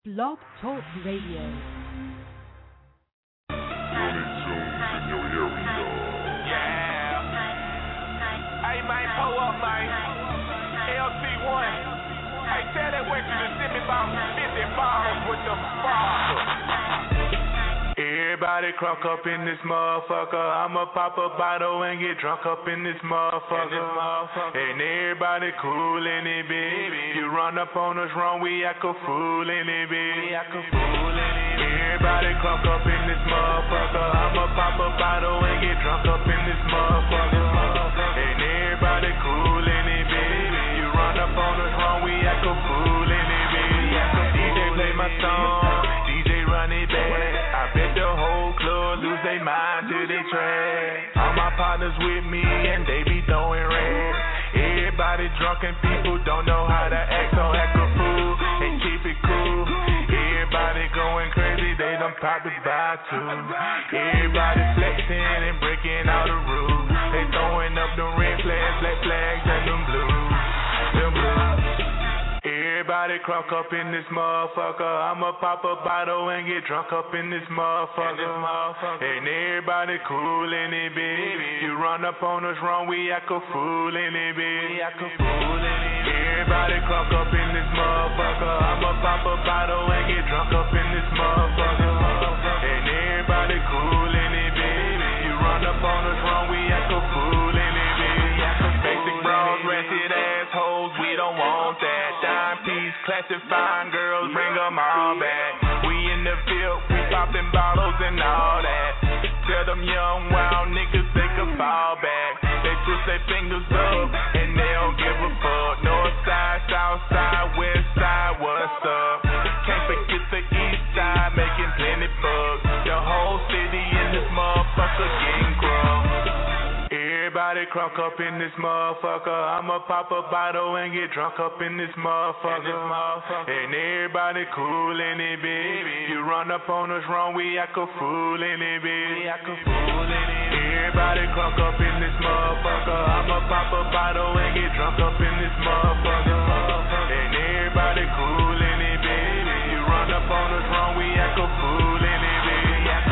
Blog Talk Radio. Hey, man, pull up, man. LC1. Hey, tell that waitress to send me about 50 bottles with the father. Everybody crunk up in this motherfucker. I'ma pop a bottle and get drunk up in this motherfucker. And everybody cool in it, bitch. You run up on us wrong, we act a fool in it, bitch. Everybody crunk up in this motherfucker. I'ma pop a bottle and get drunk up in this motherfucker. And everybody cool in it, bitch. You run up on us wrong, we act a fool in it, bitch. DJ play my song, DJ run it back. I bet the whole club lose their mind to they trash. All my partners with me and they be throwing red. Everybody drunk and people don't know how to act, so act a fool and keep it cool. Everybody going crazy, they done popped the by two. Everybody flexing and breaking all the rules. They throwing up them red flags, black flags, and them blues. Them blues. Everybody crunk up in this motherfucker. I'ma pop a bottle and get drunk up in this motherfucker. And everybody cool in it, bitch. You run up on us wrong, we act a fool in it, bitch. Everybody crunk up in this motherfucker. I'ma pop a bottle and get drunk up in this motherfucker. And everybody cool in it, bitch. You run up on us wrong, we act a fool in it, bitch. Basic bras, ratchet assholes, we don't want that. Dime piece, classifying girls, bring them all back. We in the field, we popping bottles and all that. Tell them young, wild niggas they can fall back. They twist their fingers up and they don't give a fuck. North side, south side, west side, what's up? Can't forget the east side, making plenty bucks. The whole city in this motherfucker getting crunk. Everybody crunk up in this motherfucker. I'ma pop a bottle and get drunk up in this motherfucker. And everybody cool in it, bitch. You run up on us wrong, we act a fool in it, bitch. Everybody crunk up in this motherfucker. I'ma pop a bottle and get drunk up in this motherfucker. And everybody cool in it, bitch. You run up on us wrong, we act a fool in it, bitch.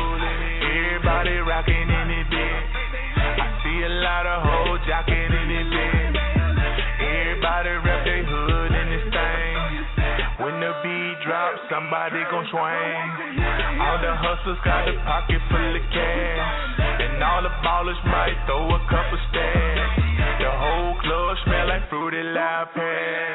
Everybody rockin' in it, bitch. See a lot of hoes jocking in it, bitch. Everybody rep their hood in this thing. When the beat drops, somebody gon' swing. All the hustlers got a pocket full of cash, and all the ballers might throw a couple stacks. The whole club smell like fruity loud pad.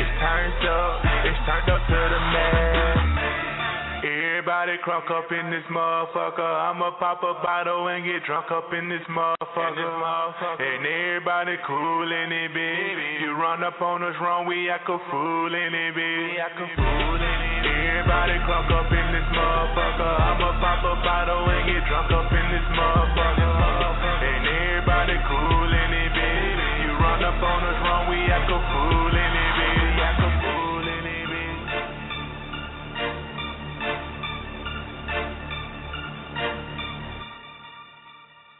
It's turned up to the max. Everybody crunk up in this motherfucker. I'ma pop a bottle and get drunk up in this motherfucker. And everybody cool in it, bitch. You run up on us wrong, we act a fool in it, bitch. Everybody crunk up in this motherfucker. I'ma pop a bottle and get drunk up in this motherfucker. And everybody cool in it, bitch. You run up on us wrong, we act a fool in it.